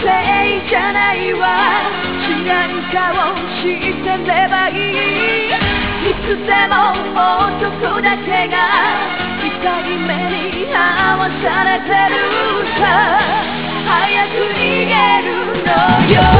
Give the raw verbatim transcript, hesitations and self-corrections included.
せいじゃないわ、違う顔してればいい。いつでも男だけが痛い目に遭わされてるさ、早く逃げるのよ。